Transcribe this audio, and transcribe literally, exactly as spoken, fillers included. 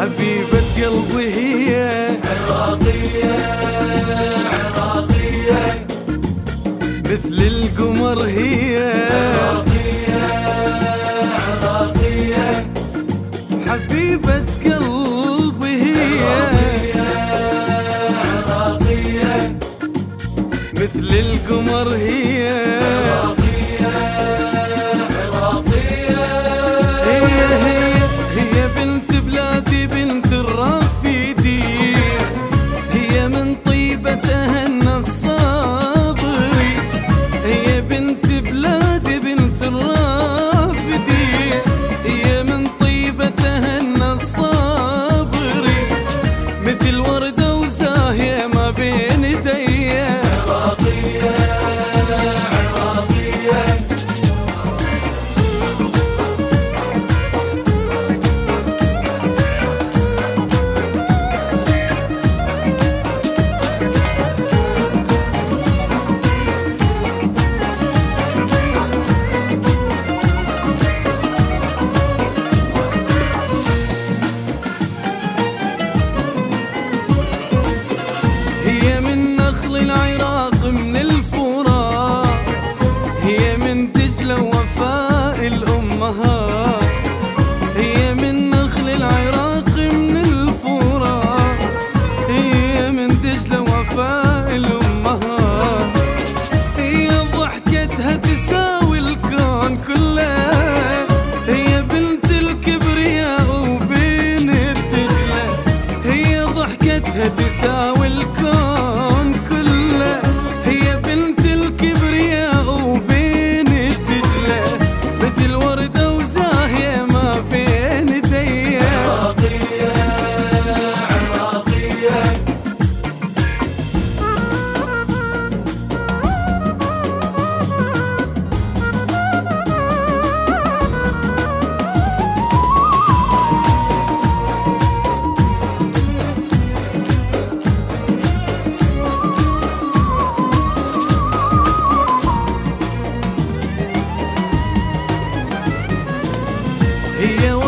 حبيبة قلبي هي عراقية عراقية مثل القمر هي عراقية عراقية حبيبة قلبي هي عراقية مثل القمر هي عراقية عراقية هي هي هي بنت بلادي بنت الرافدين هي من طيبة أهل الصابري هي بنت بلادي بنت الرافدين هي من طيبة أهل الصابري مثل وردة وزاهية ما بين ايديا عراقية عراقية هي من نخل العراق من الفرات هي من دجلة وفاء الأمهات هي من نخل العراق من الفرات هي من دجلة وفاء الأمهات هي ضحكتها تساوي الكون كله هي بنت الكبرياء وبين الدجلة هي ضحكتها تساوي الكون كله هي بنت الكبرياء وبين الدجلة مثل وردة وزاهية ما بين ايديا عراقية عراقية هي